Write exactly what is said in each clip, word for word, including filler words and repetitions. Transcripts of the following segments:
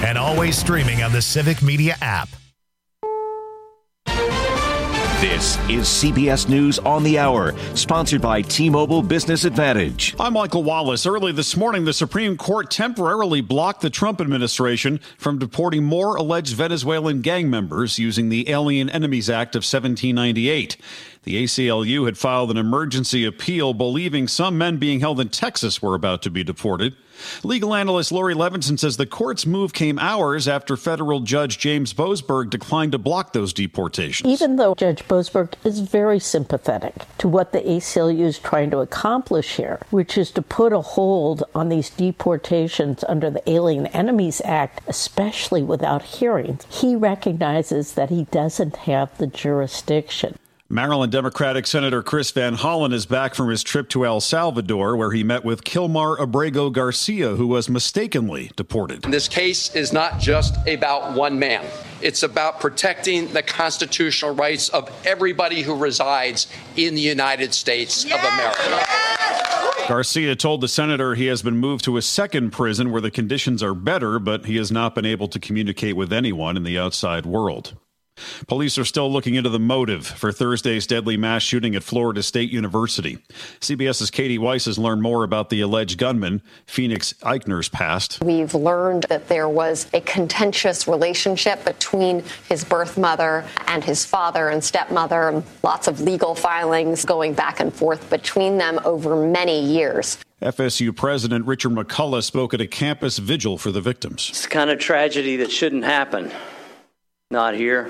and always streaming on the Civic Media app. This is C B S News on the Hour, sponsored by T-Mobile Business Advantage. I'm Michael Wallace. Early this morning, the Supreme Court temporarily blocked the Trump administration from deporting more alleged Venezuelan gang members using the Alien Enemies Act of seventeen ninety-eight. The A C L U had filed an emergency appeal believing some men being held in Texas were about to be deported. Legal analyst Lori Levinson says the court's move came hours after federal judge James Boasberg declined to block those deportations. Even though Judge Boasberg is very sympathetic to what the A C L U is trying to accomplish here, which is to put a hold on these deportations under the Alien Enemies Act, especially without hearings, he recognizes that he doesn't have the jurisdiction. Maryland Democratic Senator Chris Van Hollen is back from his trip to El Salvador, where he met with Kilmar Abrego Garcia, who was mistakenly deported. This case is not just about one man. It's about protecting the constitutional rights of everybody who resides in the United States yes! of America. Yes! Garcia told the senator he has been moved to a second prison where the conditions are better, but he has not been able to communicate with anyone in the outside world. Police are still looking into the motive for Thursday's deadly mass shooting at Florida State University. CBS's Katie Weiss has learned more about the alleged gunman, Phoenix Eichner's past. We've learned that there was a contentious relationship between his birth mother and his father and stepmother, lots of legal filings going back and forth between them over many years. F S U President Richard McCullough spoke at a campus vigil for the victims. It's the kind of tragedy that shouldn't happen. Not here,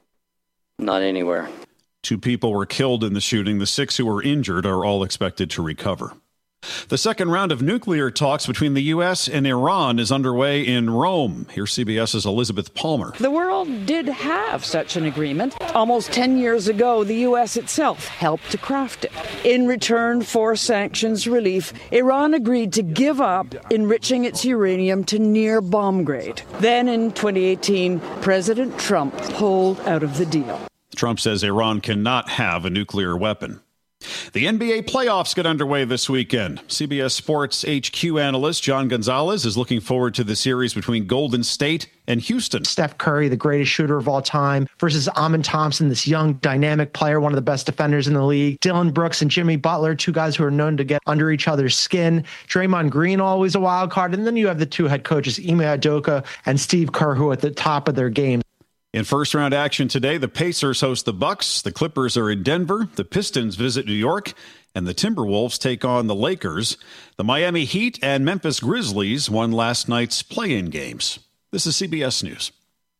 not anywhere. Two people were killed in the shooting. The six who were injured are all expected to recover. The second round of nuclear talks between the U S and Iran is underway in Rome. Here's CBS's Elizabeth Palmer. The world did have such an agreement. Almost ten years ago, the U S itself helped to craft it. In return for sanctions relief, Iran agreed to give up enriching its uranium to near bomb grade. Then in twenty eighteen, President Trump pulled out of the deal. Trump says Iran cannot have a nuclear weapon. The N B A playoffs get underway this weekend. C B S Sports H Q analyst John Gonzalez is looking forward to the series between Golden State and Houston. Steph Curry, the greatest shooter of all time, versus Amin Thompson, this young, dynamic player, one of the best defenders in the league. Dylan Brooks and Jimmy Butler, two guys who are known to get under each other's skin. Draymond Green, always a wild card. And then you have the two head coaches, Ime Udoka and Steve Kerr, who are at the top of their game. In first-round action today, the Pacers host the Bucks, the Clippers are in Denver, the Pistons visit New York, and the Timberwolves take on the Lakers. The Miami Heat and Memphis Grizzlies won last night's play-in games. This is C B S News.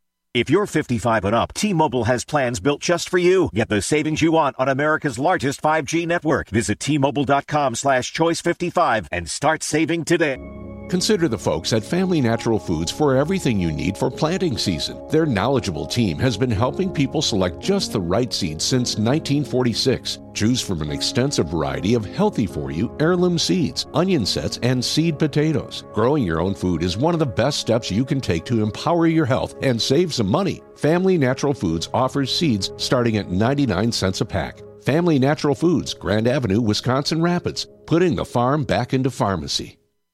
If you're fifty-five and up, T-Mobile has plans built just for you. Get the savings you want on America's largest five G network. Visit T-Mobile.com slash choice 55 and start saving today. Consider the folks at Family Natural Foods for everything you need for planting season. Their knowledgeable team has been helping people select just the right seeds since nineteen forty-six. Choose from an extensive variety of healthy-for-you heirloom seeds, onion sets, and seed potatoes. Growing your own food is one of the best steps you can take to empower your health and save some money. Family Natural Foods offers seeds starting at ninety-nine cents a pack. Family Natural Foods, Grand Avenue, Wisconsin Rapids, putting the farm back into pharmacy.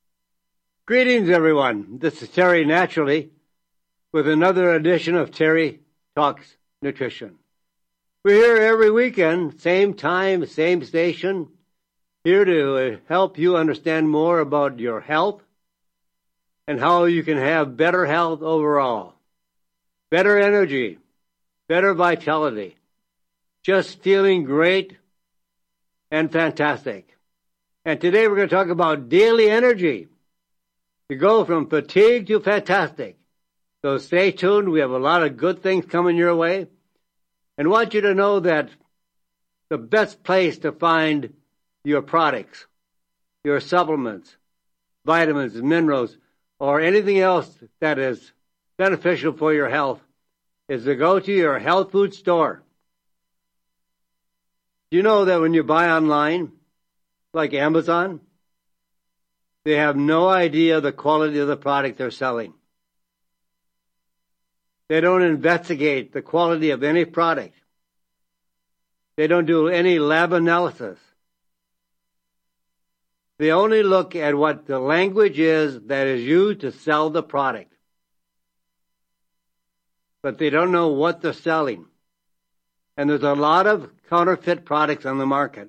Greetings, everyone. This is Terry Naturally with another edition of Terry Talks Nutrition. We're here every weekend, same time, same station, here to help you understand more about your health and how you can have better health overall, better energy, better vitality, just feeling great and fantastic. And today we're going to talk about daily energy. To go from fatigue to fantastic. So stay tuned. We have a lot of good things coming your way. And want you to know that the best place to find your products, your supplements, vitamins, minerals, or anything else that is beneficial for your health is to go to your health food store. Do you know that when you buy online, like Amazon, they have no idea the quality of the product they're selling. They don't investigate the quality of any product. They don't do any lab analysis. They only look at what the language is that is used to sell the product. but they don't know what they're selling. And there's a lot of counterfeit products on the market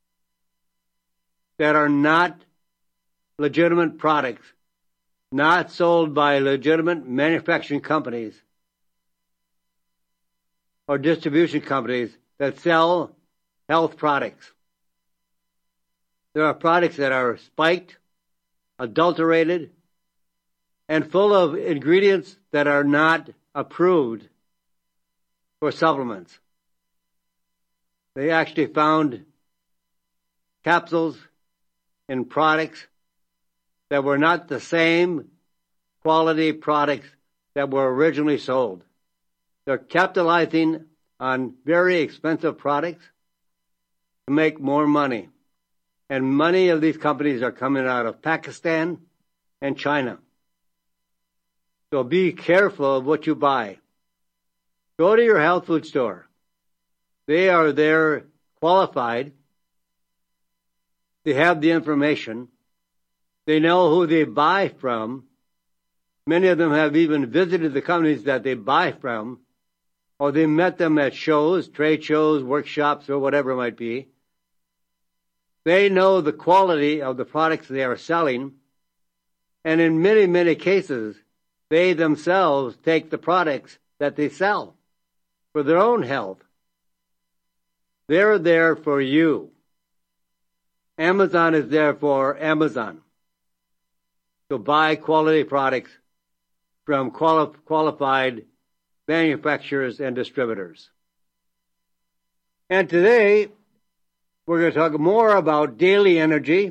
that are not legitimate products, not sold by legitimate manufacturing companies or distribution companies that sell health products. There are products that are spiked, adulterated, and full of ingredients that are not approved for supplements. They actually found capsules in products that were not the same quality products that were originally sold. They're capitalizing on very expensive products to make more money. And many of these companies are coming out of Pakistan and China. So be careful of what you buy. Go to your health food store. They are there qualified. They have the information. They know who they buy from. Many of them have even visited the companies that they buy from, or they met them at shows, trade shows, workshops, or whatever it might be. They know the quality of the products they are selling, and in many, many cases, they themselves take the products that they sell for their own health. They're there for you. Amazon is there for Amazon. So buy quality products from quali- qualified manufacturers and distributors. And today, we're going to talk more about daily energy,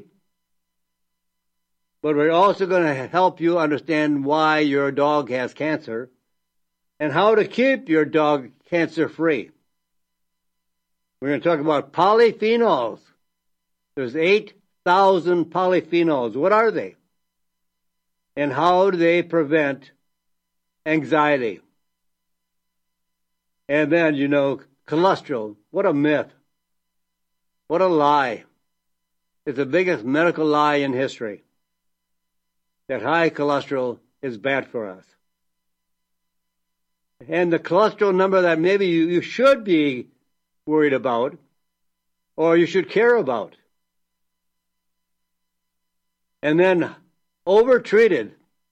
but we're also going to help you understand why your dog has cancer and how to keep your dog cancer-free. We're going to talk about polyphenols. There's eight thousand polyphenols. What are they? And how do they prevent anxiety? And then, you know, cholesterol. What a myth. What a lie. It's the biggest medical lie in history, that high cholesterol is bad for us. And the cholesterol number that maybe you, you should be worried about, or you should care about. And then overtreated.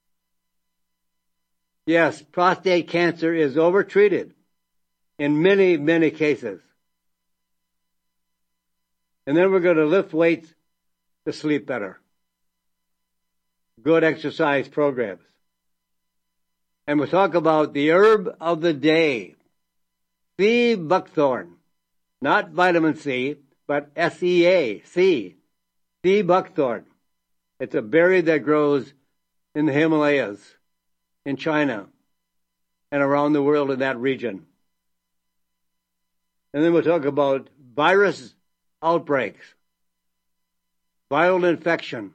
Yes, prostate cancer is overtreated in many, many cases. And then we're going to lift weights to sleep better. Good exercise programs. And we'll talk about the herb of the day, sea buckthorn. Not vitamin C, but S E A, C, sea buckthorn. It's a berry that grows in the Himalayas, in China, and around the world in that region. And then we'll talk about virus outbreaks, viral infection.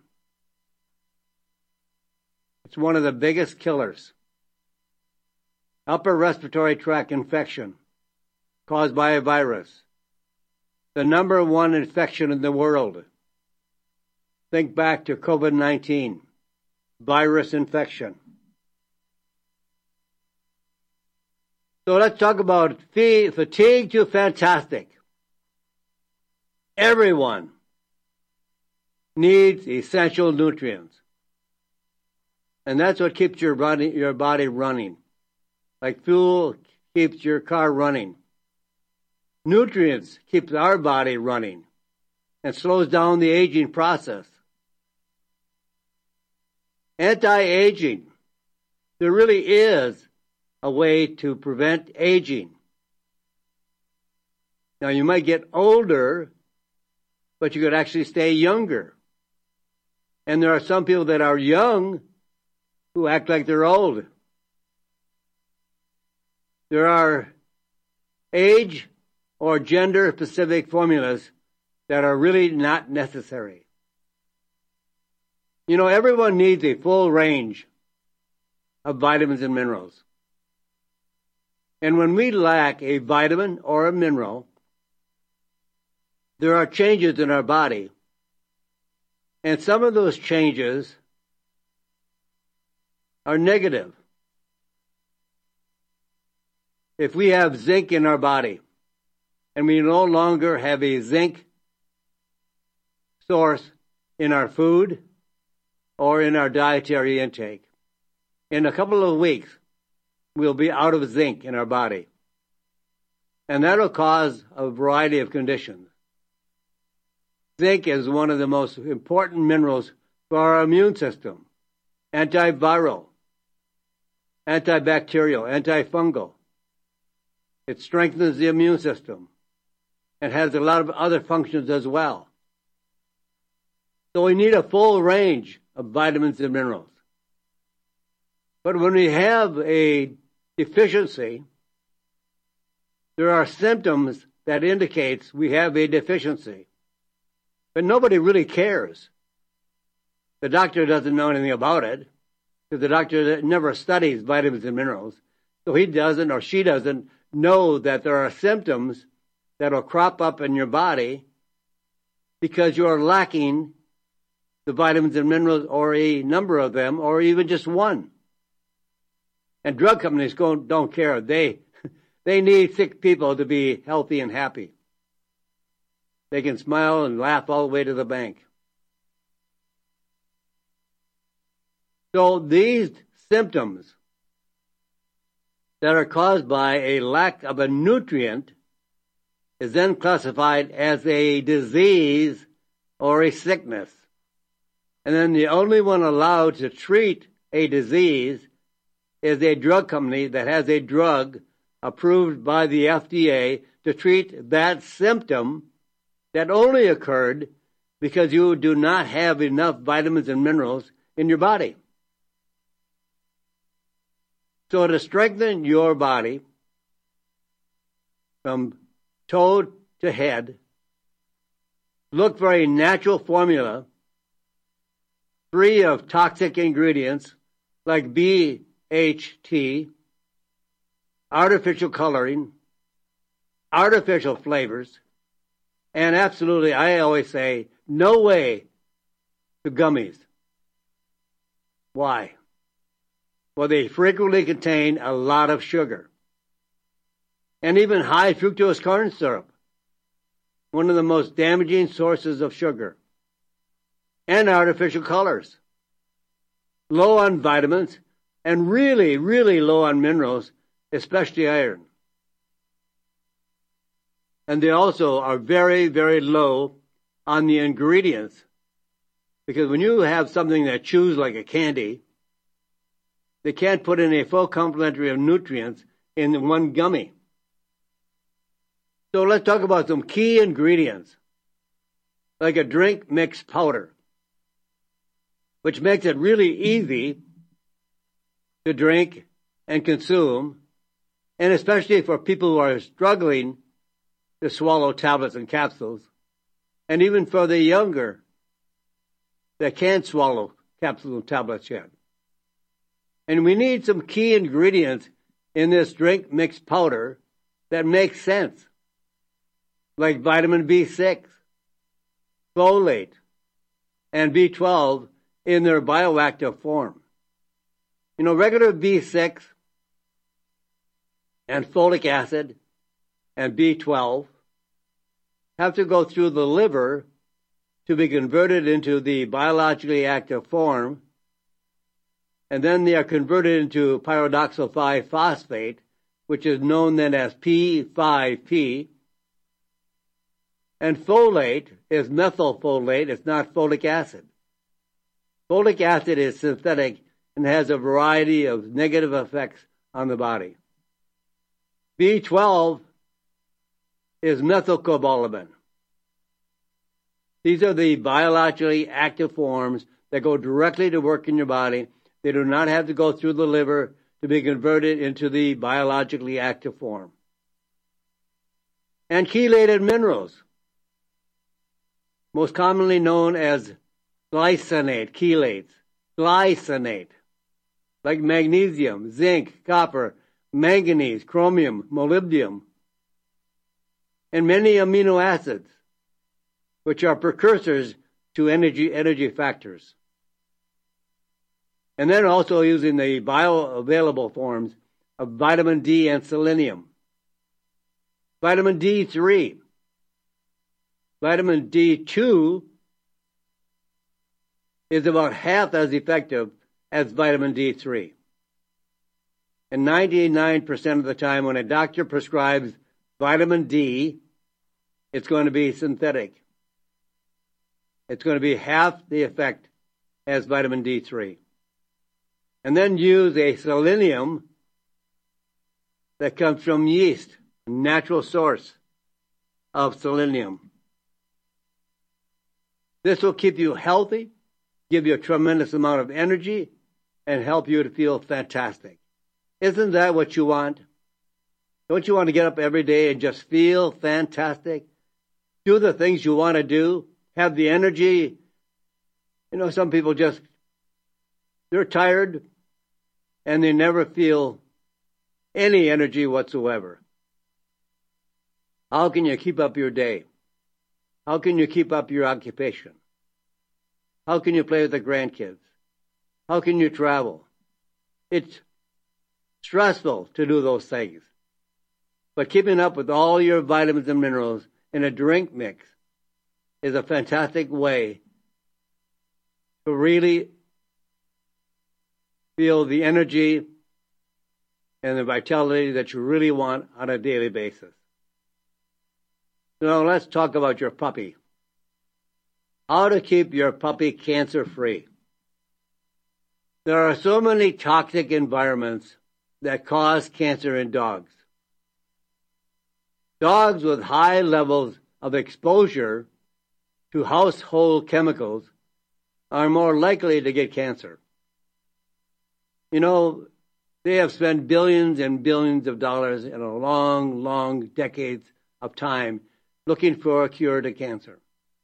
It's one of the biggest killers. Upper respiratory tract infection caused by a virus. The number one infection in the world. Think back to COVID nineteen, virus infection. So let's talk about fatigue to fantastic. Everyone needs essential nutrients. And that's what keeps your body, your body running. Like fuel keeps your car running. Nutrients keeps our body running and slows down the aging process. Anti-aging. There really is a way to prevent aging. Now, you might get older, but you could actually stay younger. And there are some people that are young who act like they're old. There are age or gender-specific formulas that are really not necessary. You know, everyone needs a full range of vitamins and minerals. And when we lack a vitamin or a mineral, there are changes in our body. And some of those changes are negative. if we have zinc in our body and we no longer have a zinc source in our food or in our dietary intake, in a couple of weeks, we'll be out of zinc in our body. And that'll cause a variety of conditions. Zinc is one of the most important minerals for our immune system. Antiviral, antibacterial, antifungal. It strengthens the immune system. It has a lot of other functions as well. So we need a full range of vitamins and minerals. But when we have a deficiency, there are symptoms that indicates we have a deficiency. But nobody really cares. The doctor doesn't know anything about it, because the doctor never studies vitamins and minerals. So he doesn't or she doesn't know that there are symptoms that will crop up in your body because you're lacking the vitamins and minerals, or a number of them, or even just one. And drug companies don't care. They, they need sick people to be healthy and happy. They can smile and laugh all the way to the bank. So these symptoms that are caused by a lack of a nutrient is then classified as a disease or a sickness. And then the only one allowed to treat a disease is a drug company that has a drug approved by the F D A to treat that symptom that only occurred because you do not have enough vitamins and minerals in your body. So to strengthen your body from toe to head, look for a natural formula free of toxic ingredients like B H T, artificial coloring, artificial flavors, and absolutely, I always say, no way to gummies. Why? Well, they frequently contain a lot of sugar. And even high fructose corn syrup, one of the most damaging sources of sugar. And artificial colors. Low on vitamins, and really, really low on minerals, especially iron. And they also are very, very low on the ingredients. Because when you have something that chews like a candy, they can't put in a full complementary of nutrients in one gummy. So let's talk about some key ingredients, like a drink mix powder, which makes it really easy to drink and consume, and especially for people who are struggling to swallow tablets and capsules, and even for the younger that can't swallow capsules and tablets yet. And we need some key ingredients in this drink mix powder that makes sense, like vitamin B six, folate, and B twelve in their bioactive form. You know, regular B six and folic acid and B twelve have to go through the liver to be converted into the biologically active form, and then they are converted into pyridoxal five phosphate, which is known then as P five P. And folate is methylfolate, it's not folic acid. Folic acid is synthetic and has a variety of negative effects on the body. B twelve is methylcobalamin. These are the biologically active forms that go directly to work in your body. They do not have to go through the liver to be converted into the biologically active form. And chelated minerals, most commonly known as glycinate, chelates, glycinate, like magnesium, zinc, copper, manganese, chromium, molybdenum, and many amino acids, which are precursors to energy, energy factors. And then also using the bioavailable forms of vitamin D and selenium. Vitamin D three. Vitamin D two is about half as effective as vitamin D three. And ninety-nine percent of the time when a doctor prescribes vitamin D, it's going to be synthetic. It's going to be half the effect as vitamin D three. And then use a selenium that comes from yeast, a natural source of selenium. This will keep you healthy, give you a tremendous amount of energy, and help you to feel fantastic. Isn't that what you want? Don't you want to get up every day and just feel fantastic? Do the things you want to do, have the energy. You know, some people just, they're tired and they never feel any energy whatsoever. How can you keep up your day? How can you keep up your occupation? How can you play with the grandkids? How can you travel? It's stressful to do those things. But keeping up with all your vitamins and minerals in a drink mix is a fantastic way to really feel the energy and the vitality that you really want on a daily basis. Now let's talk about your puppy. How to keep your puppy cancer-free. There are so many toxic environments that cause cancer in dogs. Dogs with high levels of exposure to household chemicals are more likely to get cancer. You know, they have spent billions and billions of dollars in a long, long decades of time looking for a cure to cancer.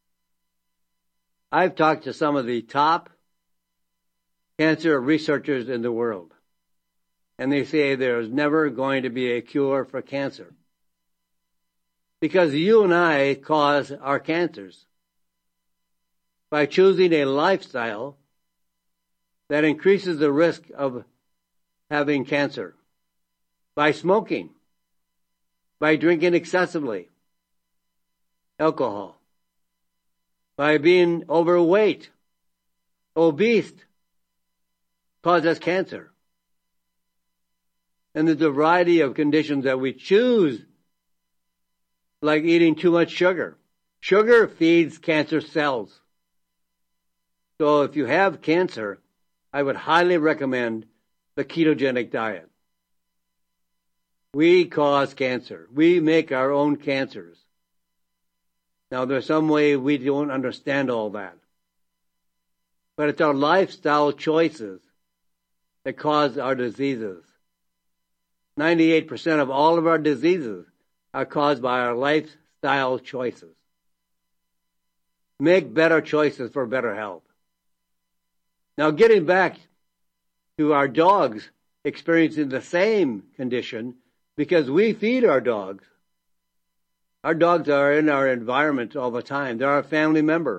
I've talked to some of the top cancer researchers in the world, and they say there's never going to be a cure for cancer. Because you and I cause our cancers by choosing a lifestyle that increases the risk of having cancer, by smoking, by drinking excessively, alcohol, by being overweight, obese, causes cancer. And there's a variety of conditions that we choose, like eating too much sugar. Sugar feeds cancer cells. So if you have cancer, I would highly recommend the ketogenic diet. We cause cancer. We make our own cancers. Now, there's some way we don't understand all that. But it's our lifestyle choices that cause our diseases. ninety-eight percent of all of our diseases are caused by our lifestyle choices. Make better choices for better health. Now, getting back to our dogs experiencing the same condition, because we feed our dogs. Our dogs are in our environment all the time. They're our family member.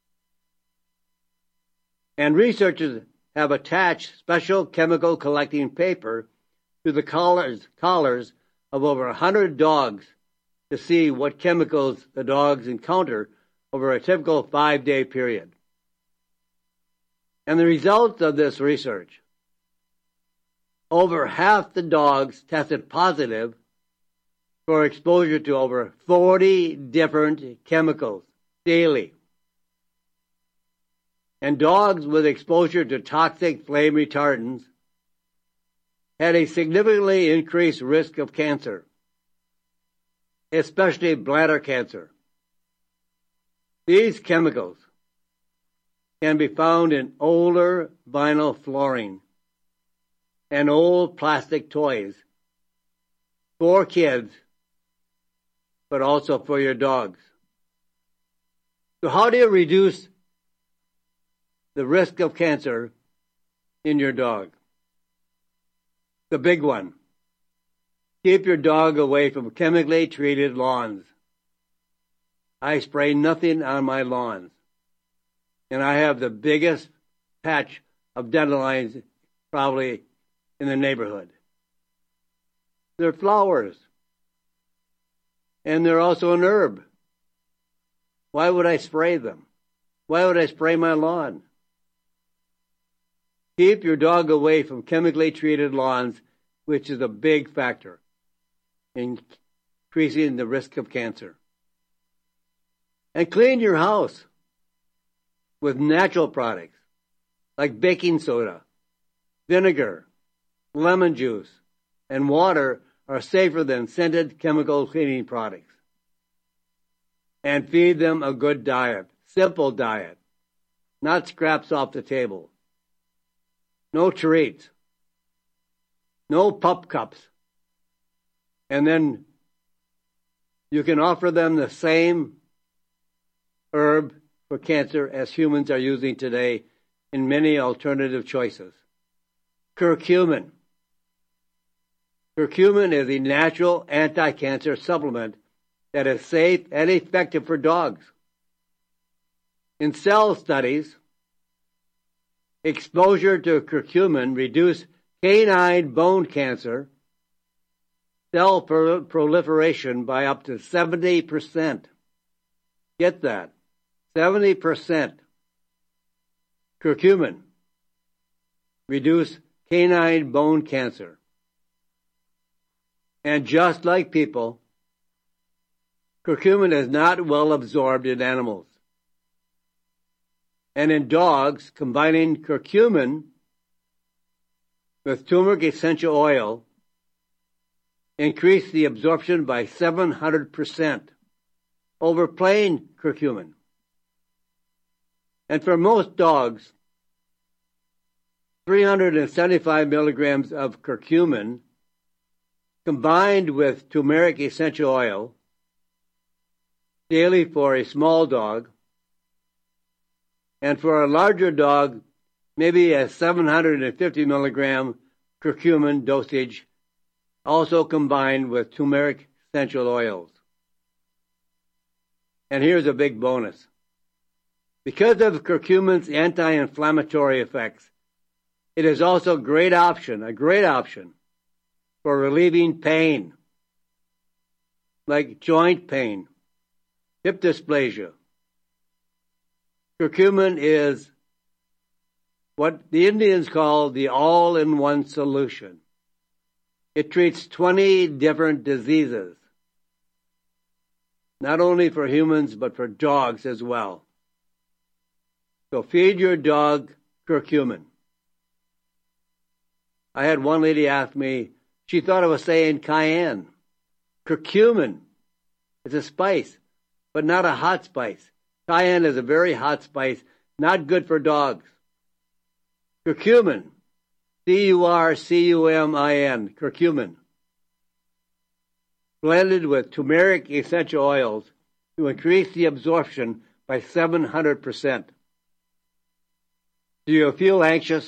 And researchers have attached special chemical collecting paper to the collars, collars of over one hundred dogs to see what chemicals the dogs encounter over a typical five-day period. And the results of this research, over half the dogs tested positive for exposure to over forty different chemicals daily. And dogs with exposure to toxic flame retardants had a significantly increased risk of cancer, especially bladder cancer. These chemicals can be found in older vinyl flooring and old plastic toys for kids, but also for your dogs. So how do you reduce the risk of cancer in your dog? The big one. Keep your dog away from chemically treated lawns. I spray nothing on my lawns. And I have the biggest patch of dandelions probably in the neighborhood. They're flowers. And they're also an herb. Why would I spray them? Why would I spray my lawn? Keep your dog away from chemically treated lawns, which is a big factor in increasing the risk of cancer. And clean your house with natural products like baking soda, vinegar, lemon juice, and water are safer than scented chemical cleaning products. And feed them a good diet, simple diet, not scraps off the table. No treats, no pup cups. And then you can offer them the same herb for cancer as humans are using today in many alternative choices. Curcumin. Curcumin is a natural anti-cancer supplement that is safe and effective for dogs. In cell studies, exposure to curcumin reduced canine bone cancer cell pro- proliferation by up to seventy percent. Get that. seventy percent. Curcumin reduce canine bone cancer. And just like people, curcumin is not well absorbed in animals. And in dogs, combining curcumin with turmeric essential oil increased the absorption by seven hundred percent over plain curcumin. And for most dogs, three hundred seventy-five milligrams of curcumin combined with turmeric essential oil daily for a small dog, and for a larger dog, maybe a seven hundred fifty milligram curcumin dosage, also combined with turmeric essential oils. And here's a big bonus. Because of curcumin's anti-inflammatory effects, it is also a great option, a great option for relieving pain, like joint pain, hip dysplasia. Curcumin is what the Indians call the all-in-one solution. It treats twenty different diseases, not only for humans, but for dogs as well. So feed your dog curcumin. I had one lady ask me, she thought I was saying cayenne. Curcumin is a spice, but not a hot spice. Cayenne is a very hot spice, not good for dogs. Curcumin, C U R C U M I N, curcumin, blended with turmeric essential oils to increase the absorption by seven hundred percent. Do you feel anxious?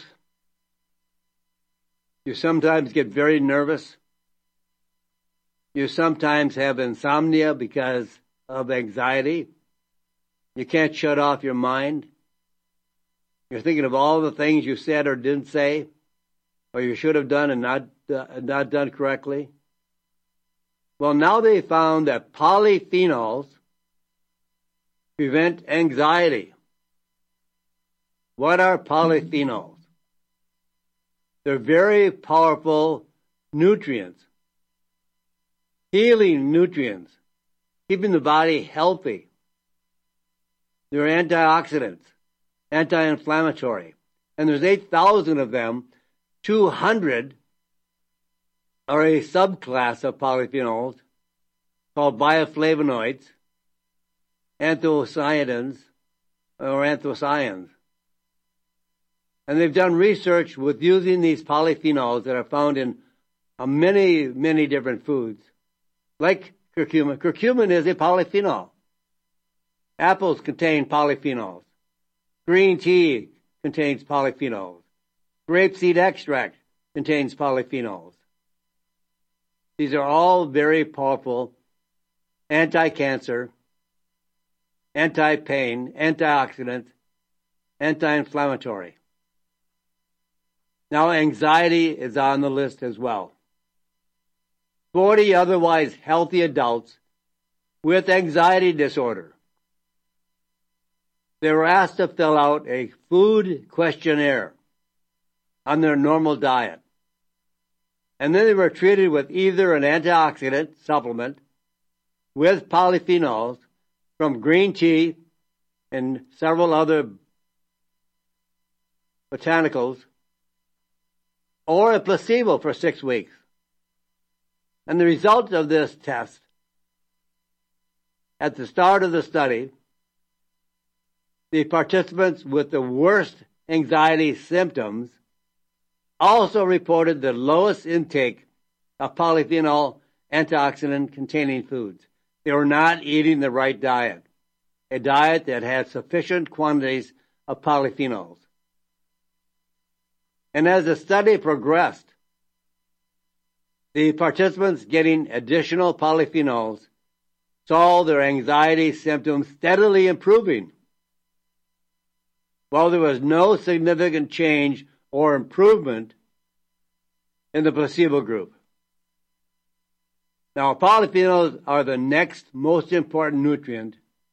You sometimes get very nervous. You sometimes have insomnia because of anxiety. You can't shut off your mind. You're thinking of all the things you said or didn't say, or you should have done and not uh, not done correctly. Well, now they found that polyphenols prevent anxiety. What are polyphenols? They're very powerful nutrients, healing nutrients, keeping the body healthy. They're antioxidants, anti-inflammatory. And there's eight thousand of them. two hundred are a subclass of polyphenols called bioflavonoids, anthocyanins, or anthocyanins. And they've done research with using these polyphenols that are found in uh, many, many different foods, like curcumin. Curcumin is a polyphenol. Apples contain polyphenols. Green tea contains polyphenols. Grapeseed extract contains polyphenols. These are all very powerful anti-cancer, anti-pain, antioxidant, anti-inflammatory. Now anxiety is on the list as well. forty otherwise healthy adults with anxiety disorder. They were asked to fill out a food questionnaire on their normal diet. And then they were treated with either an antioxidant supplement with polyphenols from green tea and several other botanicals, or a placebo for six weeks. And the result of this test, at the start of the study, the participants with the worst anxiety symptoms also reported the lowest intake of polyphenol antioxidant-containing foods. They were not eating the right diet, a diet that had sufficient quantities of polyphenols. And as the study progressed, the participants getting additional polyphenols saw their anxiety symptoms steadily improving, while there was no significant change or improvement in the placebo group. Now, polyphenols are the next most important nutrient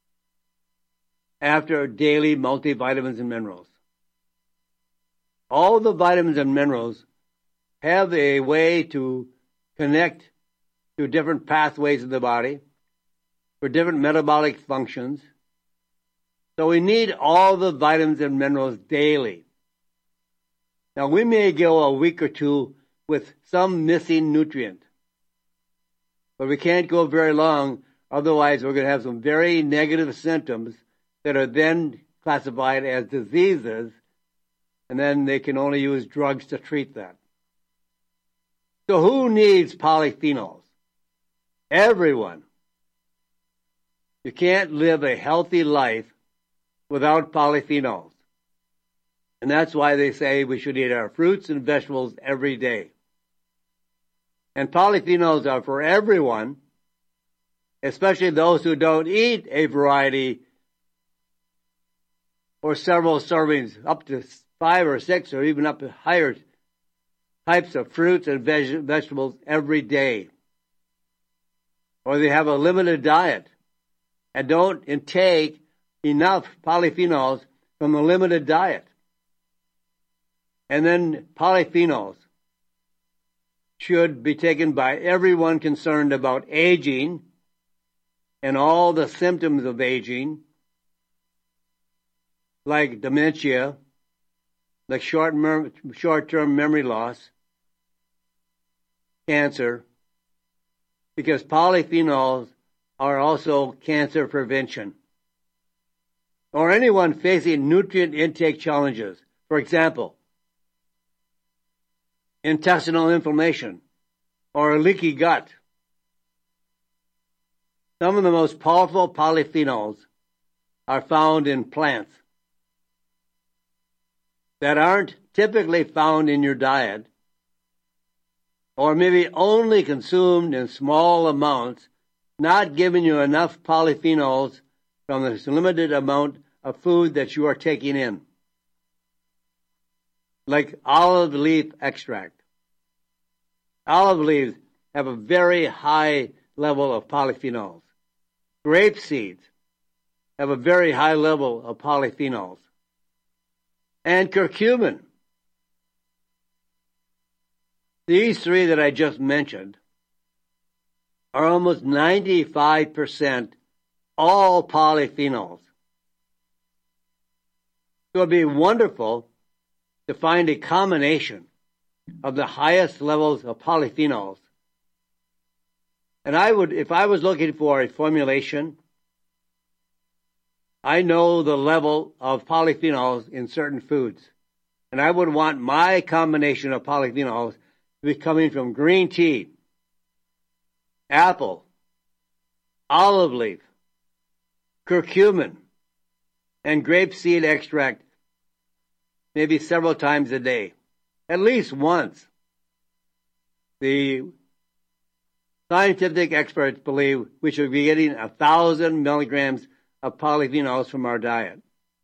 after daily multivitamins and minerals. All the vitamins and minerals have a way to connect to different pathways in the body for different metabolic functions. So we need all the vitamins and minerals daily. Now, we may go a week or two with some missing nutrient, but we can't go very long, otherwise we're going to have some very negative symptoms that are then classified as diseases, and then they can only use drugs to treat that. So who needs polyphenols? Everyone. You can't live a healthy life without polyphenols. And that's why they say we should eat our fruits and vegetables every day. And polyphenols are for everyone, especially those who don't eat a variety or several servings, up to five or six or even up to higher types of fruits and veg- vegetables every day. Or they have a limited diet and don't intake enough polyphenols from a limited diet. And then polyphenols should be taken by everyone concerned about aging and all the symptoms of aging, like dementia, like short mem- short-term memory loss, cancer, because polyphenols are also cancer prevention. Or anyone facing nutrient intake challenges. For example, intestinal inflammation or a leaky gut. Some of the most powerful polyphenols are found in plants that aren't typically found in your diet, or maybe only consumed in small amounts, not giving you enough polyphenols from this limited amount of food that you are taking in. Like olive leaf extract. Olive leaves have a very high level of polyphenols. Grape seeds have a very high level of polyphenols. And curcumin. These three that I just mentioned are almost ninety-five percent all polyphenols. So it would be wonderful to find a combination of the highest levels of polyphenols. And I would, if I was looking for a formulation, I know the level of polyphenols in certain foods. And I would want my combination of polyphenols to be coming from green tea, apple, olive leaf, curcumin, and grapeseed extract, maybe several times a day, at least once. The scientific experts believe we should be getting a thousand milligrams of polyphenols from our diet.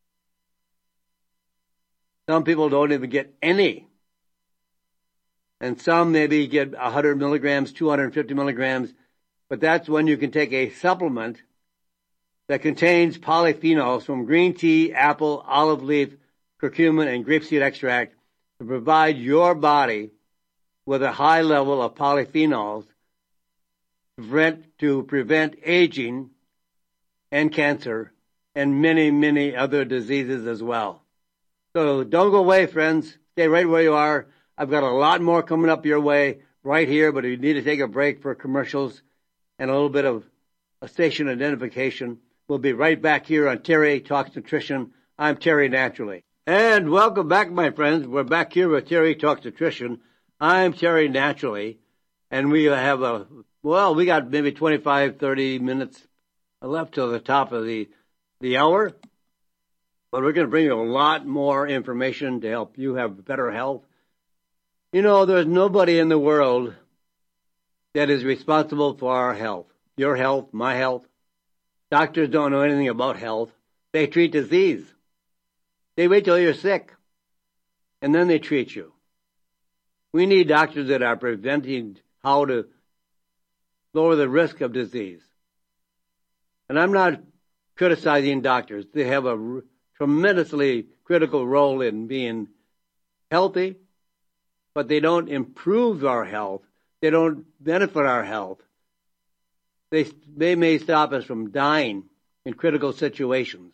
Some people don't even get any. And some maybe get one hundred milligrams, two hundred fifty milligrams, but that's when you can take a supplement that contains polyphenols from green tea, apple, olive leaf, curcumin, and grapeseed extract to provide your body with a high level of polyphenols to prevent, to prevent aging and cancer and many, many other diseases as well. So don't go away, friends. Stay right where you are. I've got a lot more coming up your way right here, but if you need to take a break for commercials and a little bit of a station identification, we'll be right back here on Terry Talks Nutrition. I'm Terry Naturally. And welcome back, my friends. We're back here with Terry Talks Nutrition. I'm Terry Naturally, and we have a, well, we got maybe twenty-five, thirty minutes left till the top of the, the hour, but we're going to bring you a lot more information to help you have better health. You know, there's nobody in the world that is responsible for our health, your health, my health. Doctors don't know anything about health. They treat disease. They wait till you're sick, and then they treat you. We need doctors that are preventing how to lower the risk of disease. And I'm not criticizing doctors. They have a r- tremendously critical role in being healthy, but they don't improve our health. They don't benefit our health. They, they may stop us from dying in critical situations.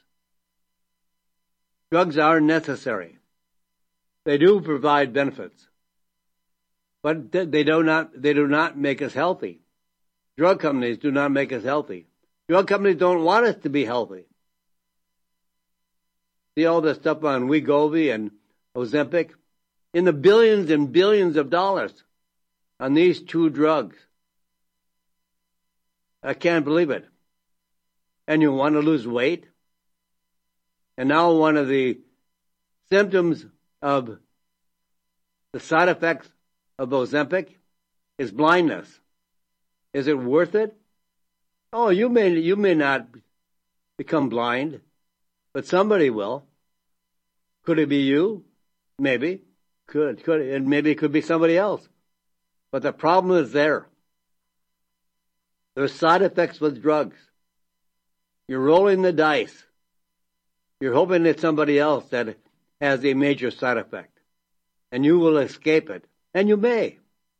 Drugs are necessary. They do provide benefits, but they do not, they do not make us healthy. Drug companies do not make us healthy. Drug companies don't want us to be healthy. See all this stuff on Wegovy and Ozempic? In the billions and billions of dollars on these two drugs. I can't believe it. And you want to lose weight? And now one of the symptoms of the side effects of Ozempic is blindness. Is it worth it? Oh, you may you may not become blind, but somebody will. Could it be you? Maybe. Could could and maybe it could be somebody else. But the problem is there. There's side effects with drugs. You're rolling the dice. You're hoping it's somebody else that has a major side effect. And you will escape it. And you may.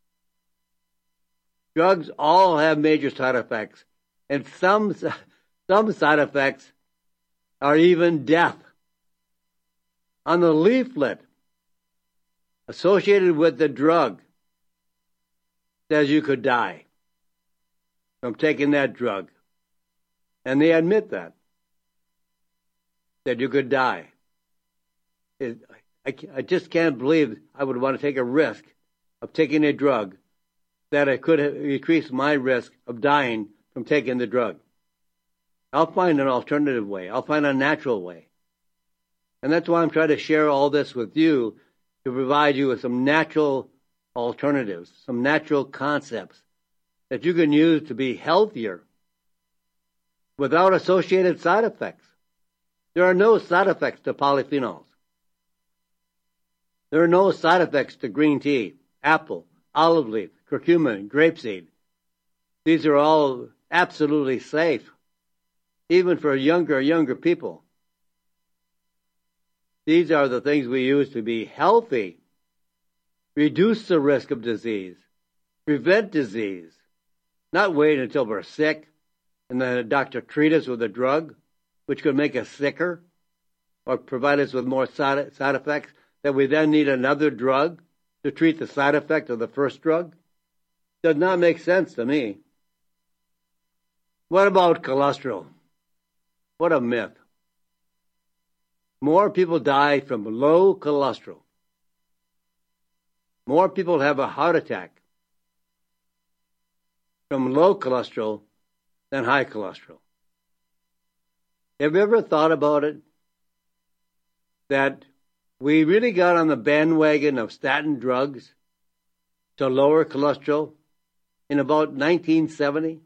Drugs all have major side effects. And some, some side effects are even death. On the leaflet associated with the drug says you could die from taking that drug. And they admit that. That you could die. It, I, I just can't believe I would want to take a risk of taking a drug that it could increase my risk of dying from taking the drug. I'll find an alternative way. I'll find a natural way. And that's why I'm trying to share all this with you, to provide you with some natural alternatives, some natural concepts that you can use to be healthier without associated side effects. There are no side effects to polyphenols. There are no side effects to green tea, apple, olive leaf, curcumin, grapeseed. These are all absolutely safe, even for younger, younger people. These are the things we use to be healthy, reduce the risk of disease, prevent disease, not wait until we're sick and then a doctor treat us with a drug, which could make us sicker or provide us with more side, side effects, that we then need another drug to treat the side effect of the first drug. Does not make sense to me. What about cholesterol? What a myth. More people die from low cholesterol. More people have a heart attack from low cholesterol than high cholesterol. Have you ever thought about it? That we really got on the bandwagon of statin drugs to lower cholesterol in about nineteen seventy?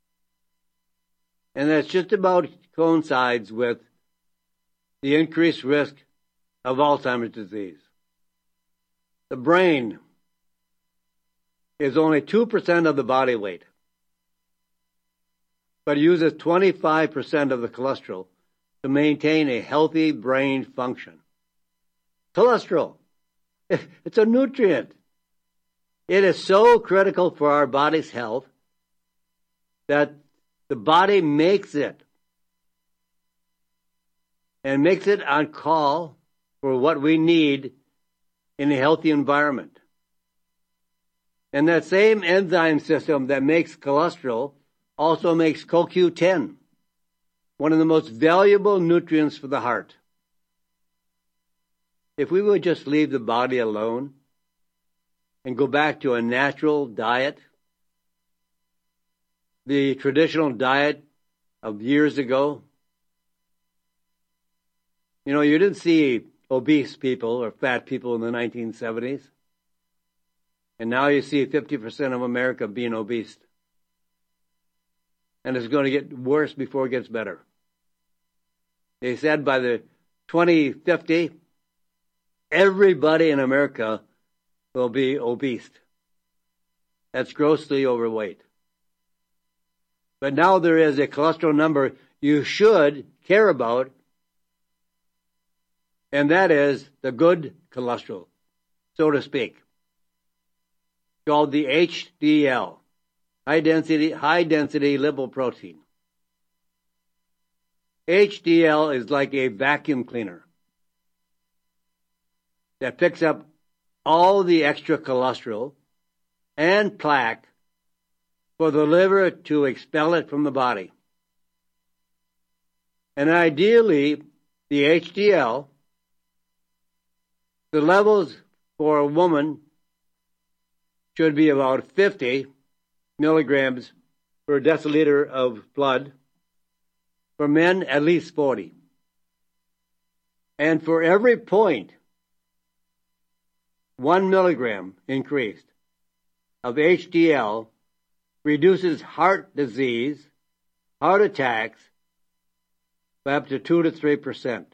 And that just about coincides with the increased risk of Alzheimer's disease. The brain is only two percent of the body weight. but uses twenty-five percent of the cholesterol to maintain a healthy brain function. Cholesterol, it's a nutrient. It is so critical for our body's health that the body makes it, and makes it on call for what we need in a healthy environment. And that same enzyme system that makes cholesterol also makes C O Q ten, one of the most valuable nutrients for the heart. If we would just leave the body alone and go back to a natural diet, the traditional diet of years ago, you know, you didn't see obese people or fat people in the nineteen seventies. And now you see fifty percent of America being obese. And it's going to get worse before it gets better. They said by the twenty fifty, everybody in America will be obese. That's grossly overweight. But now there is a cholesterol number you should care about, and that is the good cholesterol, so to speak, called the H D L, high density, high density lipoprotein. H D L is like a vacuum cleaner that picks up all the extra cholesterol and plaque for the liver to expel it from the body. And ideally, the H D L, the levels for a woman should be about fifty milligrams per deciliter of blood. For men, at least forty. And for every point, one milligram increased of H D L reduces heart disease, heart attacks, by up to two to three percent.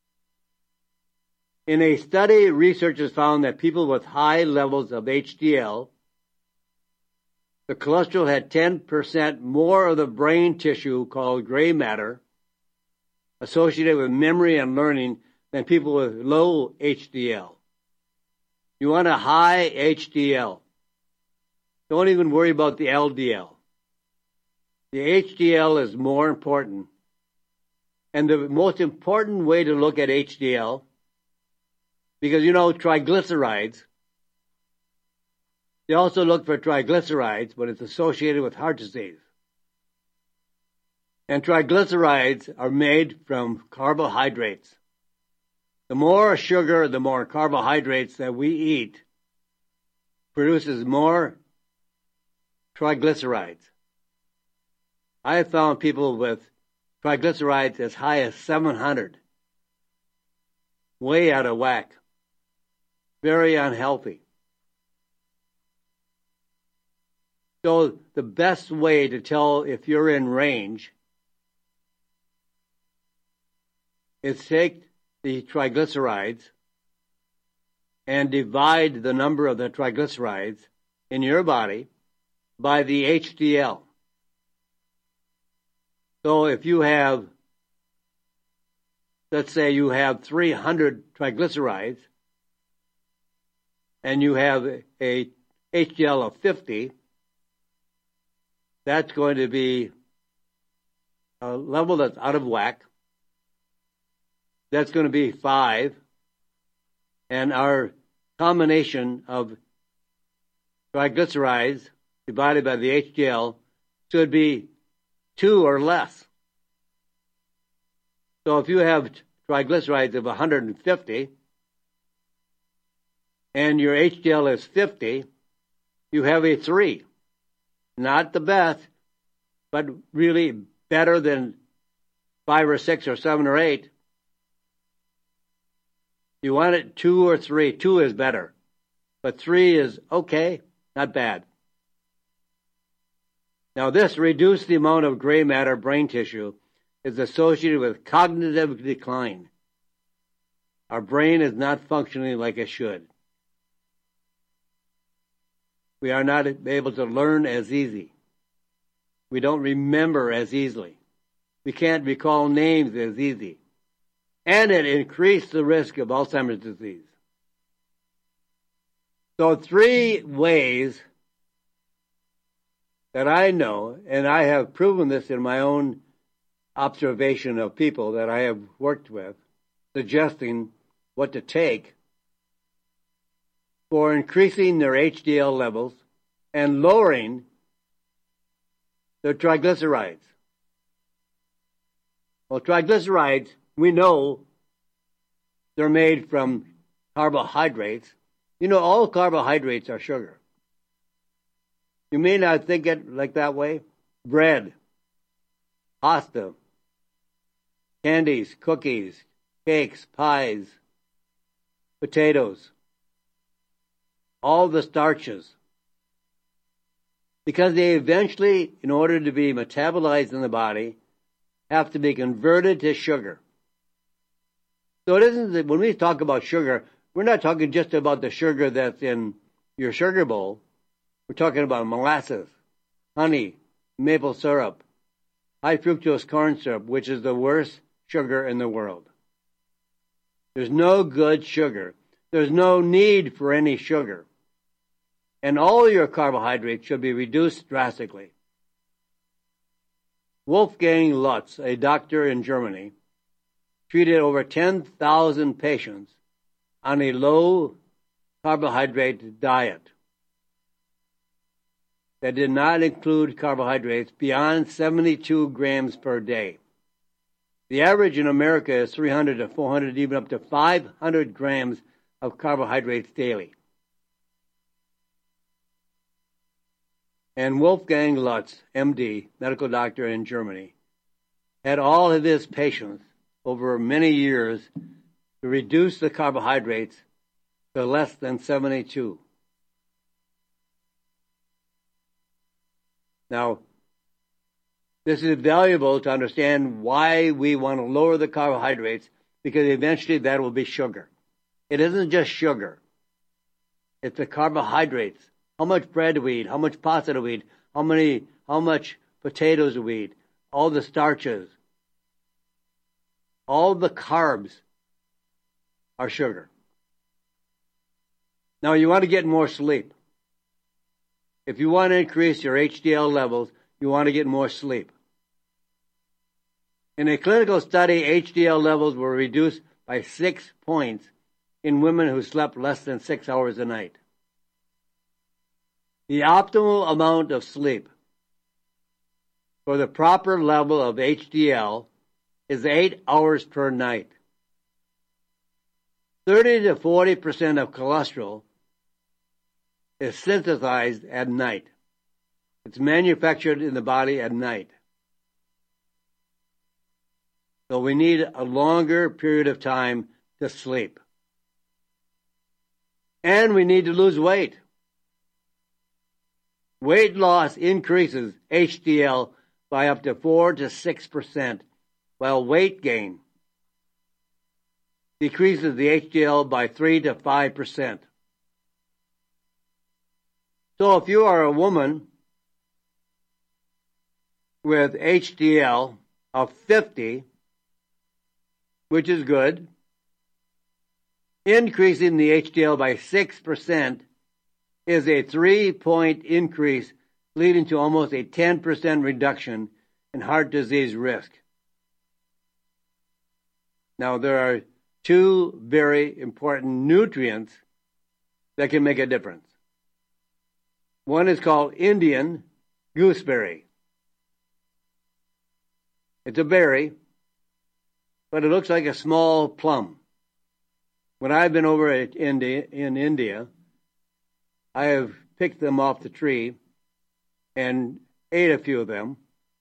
In a study, researchers found that people with high levels of H D L, the cholesterol had ten percent more of the brain tissue called gray matter associated with memory and learning than people with low H D L. You want a high H D L. Don't even worry about the L D L. The H D L is more important. And the most important way to look at H D L, because you know triglycerides, they also look for triglycerides, but it's associated with heart disease. And triglycerides are made from carbohydrates. The more sugar, the more carbohydrates that we eat produces more triglycerides. I have found people with triglycerides as high as seven hundred. Way out of whack. Very unhealthy. So the best way to tell if you're in range is take the triglycerides and divide the number of the triglycerides in your body by the H D L. So if you have, let's say you have three hundred triglycerides and you have a H D L of fifty, that's going to be a level that's out of whack. That's going to be five. And our combination of triglycerides divided by the H D L should be two or less. So if you have triglycerides of one hundred fifty and your H D L is fifty, you have a three. Not the best, but really better than five or six or seven or eight. You want it two or three. Two is better. But three is okay, not bad. Now this reduced the amount of gray matter brain tissue is associated with cognitive decline. Our brain is not functioning like it should. We are not able to learn as easy. We don't remember as easily. We can't recall names as easy. And it increased the risk of Alzheimer's disease. So three ways that I know, and I have proven this in my own observation of people that I have worked with, suggesting what to take for increasing their H D L levels and lowering their triglycerides. Well, triglycerides, we know they're made from carbohydrates. You know, all carbohydrates are sugar. You may not think it like that way. Bread, pasta, candies, cookies, cakes, pies, potatoes, all the starches. Because they eventually, in order to be metabolized in the body, have to be converted to sugar. So it isn't that when we talk about sugar, we're not talking just about the sugar that's in your sugar bowl. We're talking about molasses, honey, maple syrup, high fructose corn syrup, which is the worst sugar in the world. There's no good sugar. There's no need for any sugar. And all your carbohydrates should be reduced drastically. Wolfgang Lutz, a doctor in Germany, treated over ten thousand patients on a low carbohydrate diet that did not include carbohydrates beyond seventy-two grams per day. The average in America is three hundred to four hundred, even up to five hundred grams of carbohydrates daily. And Wolfgang Lutz, M D, medical doctor in Germany, had all of his patients over many years to reduce the carbohydrates to less than seventy-two. Now, this is valuable to understand why we want to lower the carbohydrates, because eventually that will be sugar. It isn't just sugar. It's the carbohydrates. How much bread do we eat? How much pasta do we eat? How many, how much potatoes do we eat? All the starches. All the carbs are sugar. Now you want to get more sleep. If you want to increase your H D L levels, you want to get more sleep. In a clinical study, H D L levels were reduced by six points in women who slept less than six hours a night. The optimal amount of sleep for the proper level of H D L is eight hours per night. thirty to forty percent of cholesterol is synthesized at night. It's manufactured in the body at night. So we need a longer period of time to sleep. And we need to lose weight. Weight loss increases H D L by up to four to six percent, while weight gain decreases the H D L by three to five percent. So if you are a woman with H D L of fifty, which is good, increasing the H D L by six percent is a three-point increase, leading to almost a ten percent reduction in heart disease risk. Now, there are two very important nutrients that can make a difference. One is called Indian gooseberry. It's a berry, but it looks like a small plum. When I've been over at India, in India, I have picked them off the tree and ate a few of them.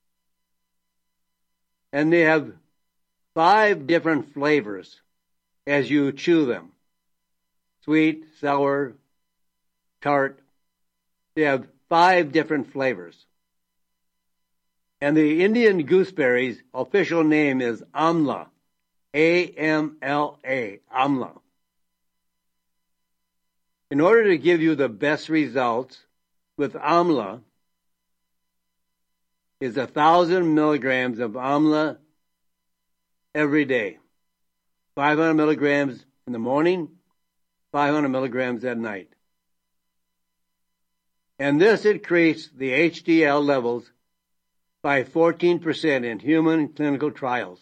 And they have five different flavors as you chew them. Sweet, sour, tart. They have five different flavors. And the Indian gooseberry's official name is Amla. A M L A, Amla. In order to give you the best results with Amla, is one thousand milligrams of amla every day. five hundred milligrams in the morning, five hundred milligrams at night. And this increased the H D L levels by fourteen percent in human clinical trials.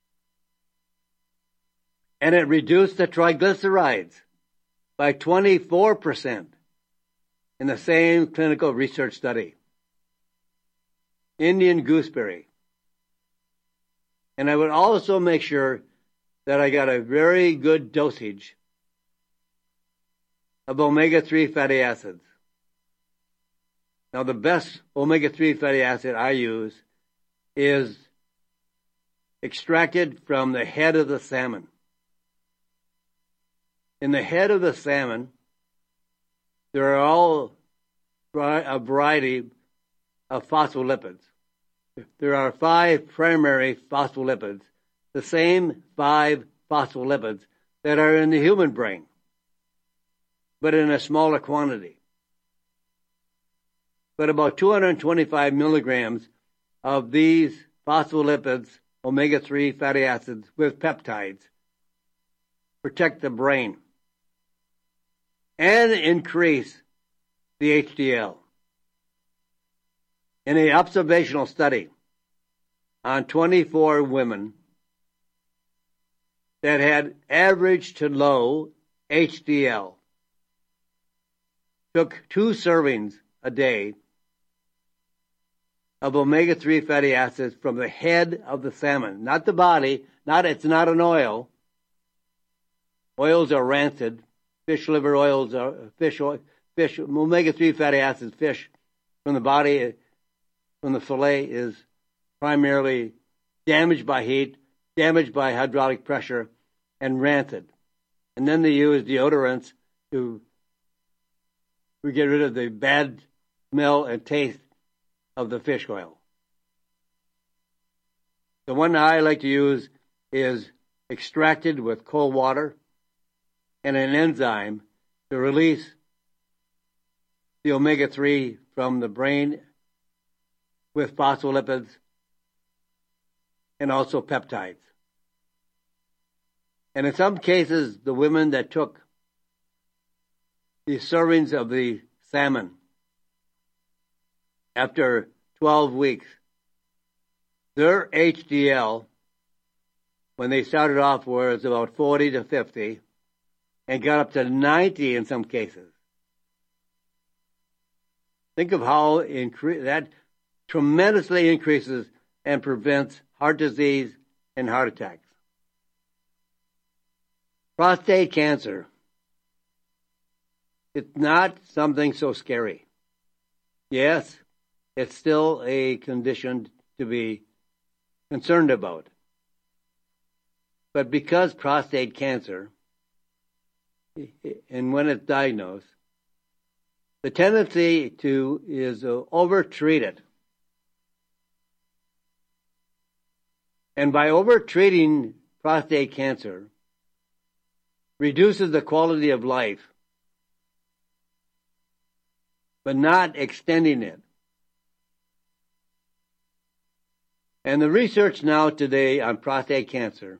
And it reduced the triglycerides by twenty-four percent in the same clinical research study. Indian gooseberry. And I would also make sure that I got a very good dosage of omega three fatty acids. Now, the best omega three fatty acid I use is extracted from the head of the salmon. In the head of the salmon, there are all a variety of phospholipids. There are five primary phospholipids, the same five phospholipids that are in the human brain, but in a smaller quantity. But about two hundred twenty-five milligrams of these phospholipids, omega three fatty acids with peptides, protect the brain and increase the H D L. In an observational study on twenty-four women that had average to low H D L, took two servings a day of omega three fatty acids from the head of the salmon, not the body, not it's not an oil. Oils are rancid. Fish liver oils are fish oil, fish omega three fatty acids. Fish from the body, from the fillet, is primarily damaged by heat, damaged by hydraulic pressure, and rancid. And then they use deodorants to, to get rid of the bad smell and taste of the fish oil. The one I like to use is extracted with cold water and an enzyme to release the omega three from the brain with phospholipids and also peptides. And in some cases, the women that took the servings of the salmon after twelve weeks, their H D L, when they started off, was about forty to fifty and got up to ninety in some cases. Think of how incre- that tremendously increases and prevents heart disease and heart attacks. Prostate cancer. It's not something so scary. Yes, it's still a condition to be concerned about. But because prostate cancer, and when it's diagnosed, the tendency to is uh, over-treat it. And by over-treating prostate cancer, reduces the quality of life, but not extending it. And the research now today on prostate cancer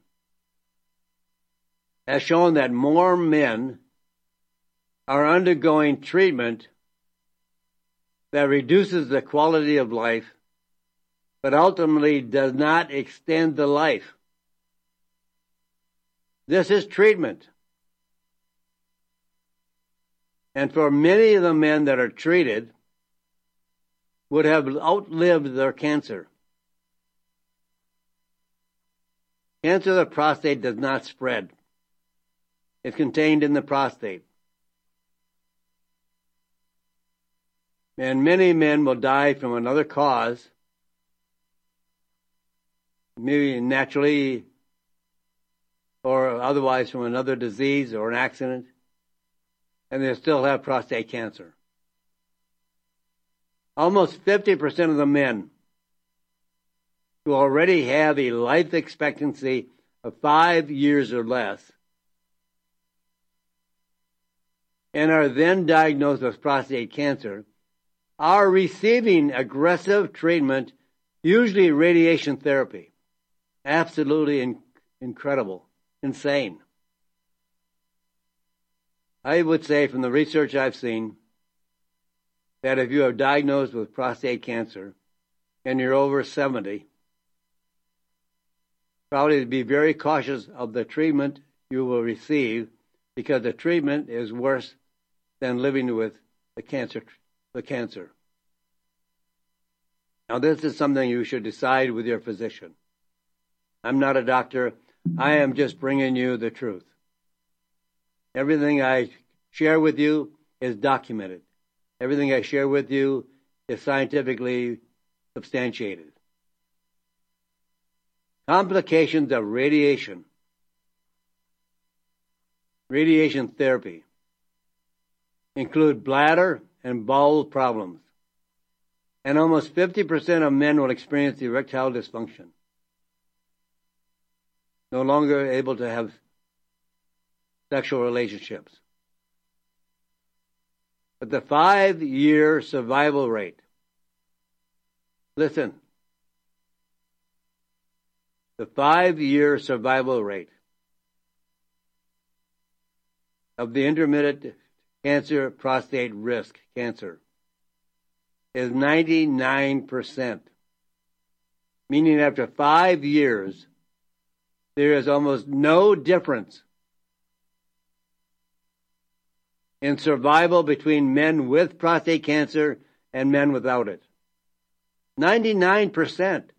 has shown that more men are undergoing treatment that reduces the quality of life, but ultimately does not extend the life. This is treatment. And for many of the men that are treated, would have outlived their cancer. Cancer of the prostate does not spread. It's contained in the prostate. And many men will die from another cause, maybe naturally or otherwise from another disease or an accident, and they still have prostate cancer. Almost fifty percent of the men who already have a life expectancy of five years or less and are then diagnosed with prostate cancer are receiving aggressive treatment Usually radiation therapy. Absolutely in- incredible. Insane. I would say from the research I've seen that if you are diagnosed with prostate cancer and you're over seventy, probably be very cautious of the treatment you will receive, because the treatment is worse than living with the cancer. The cancer. Now, this is something you should decide with your physician. I'm not a doctor. I am just bringing you the truth. Everything I share with you is documented. Everything I share with you is scientifically substantiated. Complications of radiation. Radiation therapy include bladder and bowel problems. And almost fifty percent of men will experience erectile dysfunction. No longer able to have sexual relationships. But the five-year survival rate, listen, the five-year survival rate of the intermittent cancer prostate risk cancer is ninety-nine percent, meaning after five years, there is almost no difference in survival between men with prostate cancer and men without it. ninety-nine percent.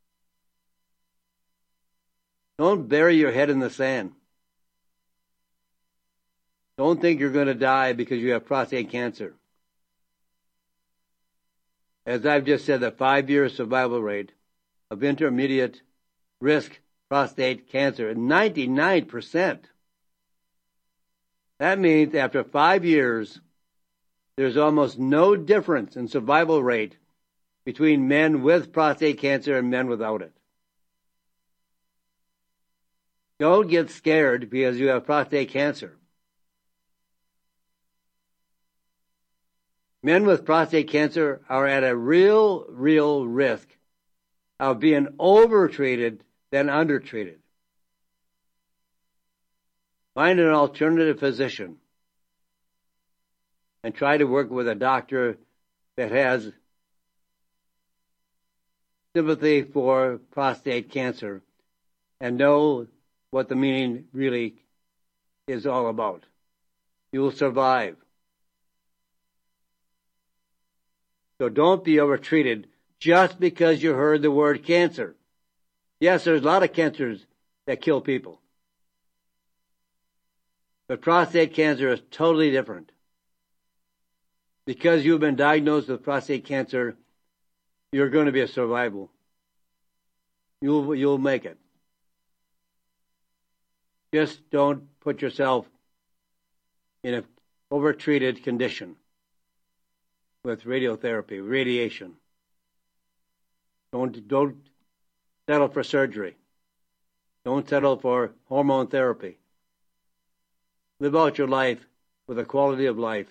Don't bury your head in the sand. Don't think you're going to die because you have prostate cancer. As I've just said, the five-year survival rate of intermediate risk prostate cancer is ninety-nine percent. That means after five years, there's almost no difference in survival rate between men with prostate cancer and men without it. Don't get scared because you have prostate cancer. Men with prostate cancer are at a real, real risk of being overtreated than undertreated. Find an alternative physician and try to work with a doctor that has sympathy for prostate cancer and know what the meaning really is all about. You will survive. So don't be overtreated just because you heard the word cancer. Yes, there's a lot of cancers that kill people. But prostate cancer is totally different. Because you've been diagnosed with prostate cancer, you're going to be a survivor. You'll, you'll make it. Just don't put yourself in an overtreated condition with radiotherapy, radiation. Don't, don't settle for surgery. Don't settle for hormone therapy. Live out your life with a quality of life.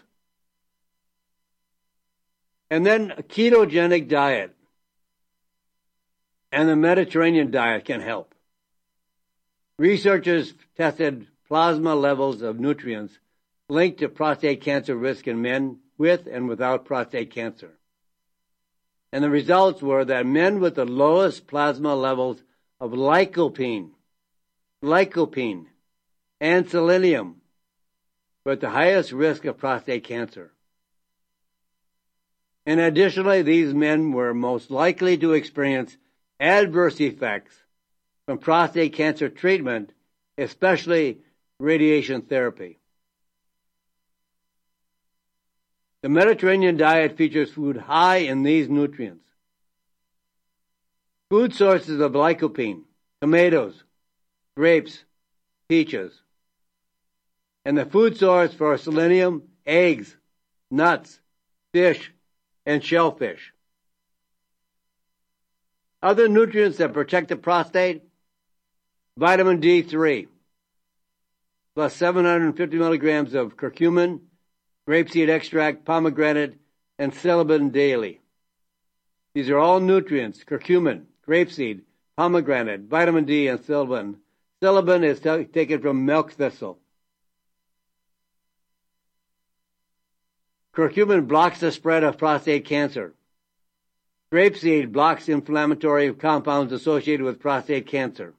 And then a ketogenic diet and the Mediterranean diet can help. Researchers tested plasma levels of nutrients linked to prostate cancer risk in men with and without prostate cancer. And the results were that men with the lowest plasma levels of lycopene, lycopene, and selenium were at the highest risk of prostate cancer. And additionally, these men were most likely to experience adverse effects from prostate cancer treatment, especially radiation therapy. The Mediterranean diet features food high in these nutrients. Food sources of lycopene, tomatoes, grapes, peaches. And the food source for selenium, eggs, nuts, fish, and shellfish. Other nutrients that protect the prostate: vitamin D three, plus seven hundred fifty milligrams of curcumin, grapeseed extract, pomegranate, and celibin daily. These are all nutrients: curcumin, grapeseed, pomegranate, vitamin D, and silibin. Silibin is t- taken from milk thistle. Curcumin blocks the spread of prostate cancer. Grapeseed blocks inflammatory compounds associated with prostate cancer.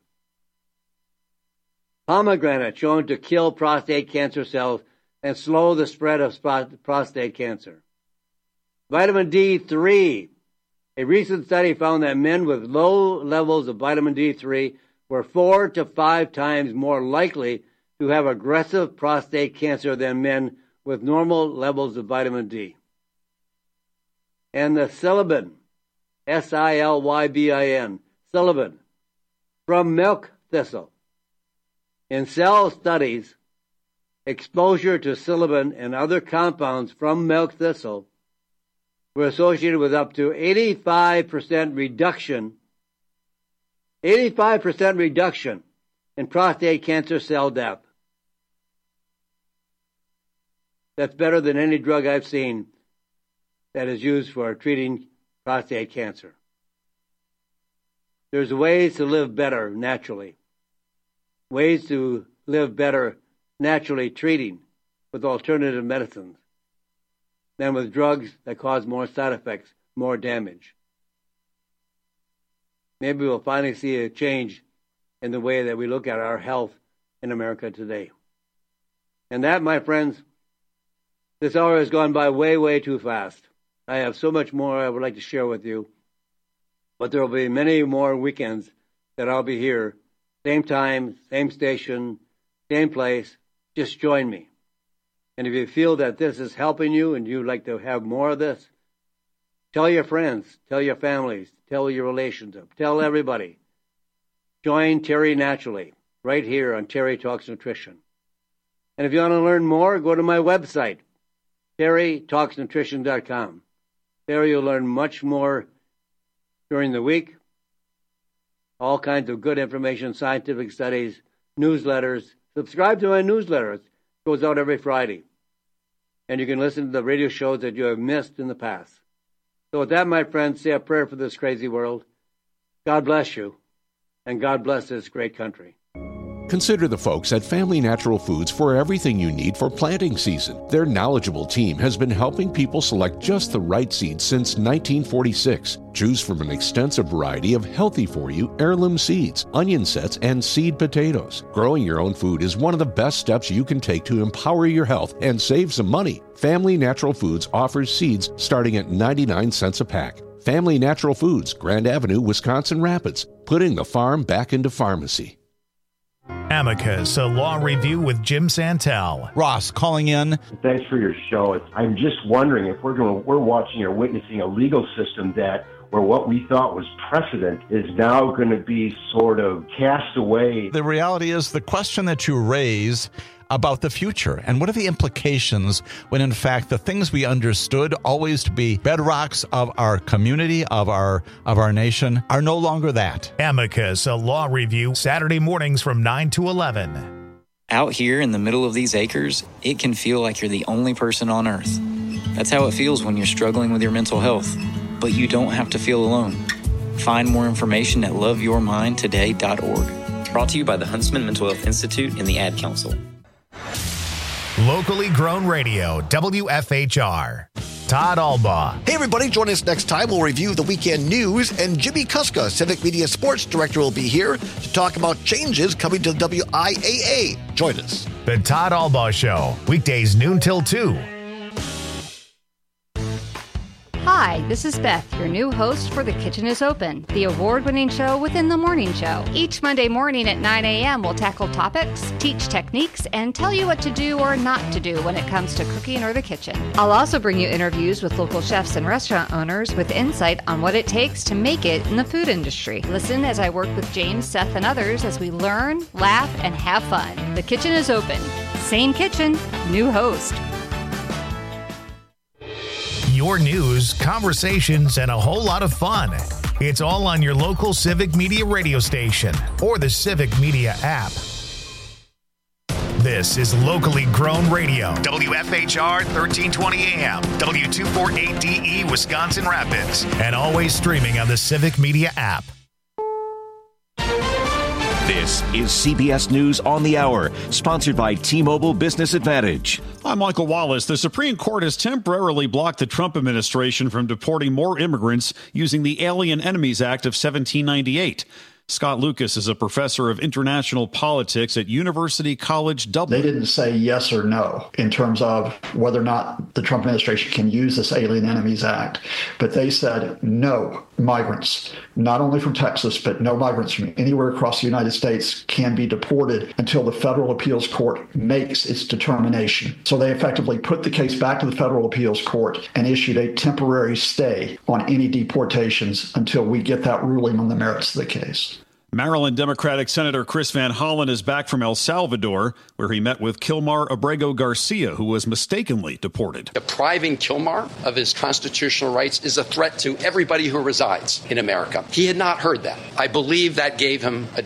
Pomegranate shown to kill prostate cancer cells and slow the spread of prostate cancer. Vitamin D three. A recent study found that men with low levels of vitamin D three were four to five times more likely to have aggressive prostate cancer than men with normal levels of vitamin D. And the silibin, S I L Y B I N, silibin, from milk thistle. In cell studies, exposure to silibin and other compounds from milk thistle were associated with up to eighty-five percent reduction, eighty-five percent reduction in prostate cancer cell death. That's better than any drug I've seen that is used for treating prostate cancer. There's ways to live better naturally. Ways to live better naturally treating with alternative medicines than with drugs that cause more side effects, more damage. Maybe we'll finally see a change in the way that we look at our health in America today. And that, my friends, this hour has gone by way, way too fast. I have so much more I would like to share with you, but there will be many more weekends that I'll be here, same time, same station, same place. Just join me. And if you feel that this is helping you and you'd like to have more of this, tell your friends, tell your families, tell your relationships, tell everybody. Join Terry Naturally right here on Terry Talks Nutrition. And if you want to learn more, go to my website, terry talks nutrition dot com. There you'll learn much more during the week. All kinds of good information, scientific studies, newsletters. Subscribe to my newsletter. It goes out every Friday. And you can listen to the radio shows that you have missed in the past. So with that, my friends, say a prayer for this crazy world. God bless you, and God bless this great country. Consider the folks at Family Natural Foods for everything you need for planting season. Their knowledgeable team has been helping people select just the right seeds since nineteen forty-six. Choose from an extensive variety of healthy-for-you heirloom seeds, onion sets, and seed potatoes. Growing your own food is one of the best steps you can take to empower your health and save some money. Family Natural Foods offers seeds starting at ninety-nine cents a pack. Family Natural Foods, Grand Avenue, Wisconsin Rapids, putting the farm back into pharmacy. Amicus, a law review with Jim Santel. Ross calling in. Thanks for your show. It's, I'm just wondering if we're going, we're watching or witnessing a legal system that where what we thought was precedent is now going to be sort of cast away. The reality is the question that you raise about the future and what are the implications when in fact the things we understood always to be bedrocks of our community, of our of our nation, are no longer that. Amicus, a law review, Saturday mornings from nine to eleven. Out here in the middle of these acres, it can feel like you're the only person on earth. That's how it feels when you're struggling with your mental health. But you don't have to feel alone. Find more information at love your mind today dot org. Brought to you by the Huntsman Mental Health Institute and the Ad Council. Locally grown radio, W F H R. Todd Albaugh. Hey, everybody. Join us next time. We'll review the weekend news, and Jimmy Kuska, Civic Media Sports Director, will be here to talk about changes coming to W I A A. Join us. The Todd Albaugh Show, weekdays noon till two. Hi, this is Beth, your new host for The Kitchen is Open, the award-winning show within the morning show. Each Monday morning at nine a.m., we'll tackle topics, teach techniques, and tell you what to do or not to do when it comes to cooking or the kitchen. I'll also bring you interviews with local chefs and restaurant owners with insight on what it takes to make it in the food industry. Listen as I work with James, Seth, and others as we learn, laugh, and have fun. The Kitchen is Open. Same kitchen, new host. Your news, conversations, and a whole lot of fun. It's all on your local Civic Media radio station or the Civic Media app. This This is locally grown radio. W F H R thirteen twenty A M, W two forty-eight D E, Wisconsin Rapids, and always streaming on the Civic Media app. This is C B S News on the Hour, sponsored by T-Mobile Business Advantage. I'm Michael Wallace. The Supreme Court has temporarily blocked the Trump administration from deporting more immigrants using the Alien Enemies Act of seventeen ninety-eight. Scott Lucas is a professor of international politics at University College Dublin. They didn't say yes or no in terms of whether or not the Trump administration can use this Alien Enemies Act, but they said no migrants, not only from Texas, but no migrants from anywhere across the United States can be deported until the federal appeals court makes its determination. So they effectively put the case back to the federal appeals court and issued a temporary stay on any deportations until we get that ruling on the merits of the case. Maryland Democratic Senator Chris Van Hollen is back from El Salvador, where he met with Kilmar Abrego Garcia, who was mistakenly deported. Depriving Kilmar of his constitutional rights is a threat to everybody who resides in America. He had not heard that. I believe that gave him a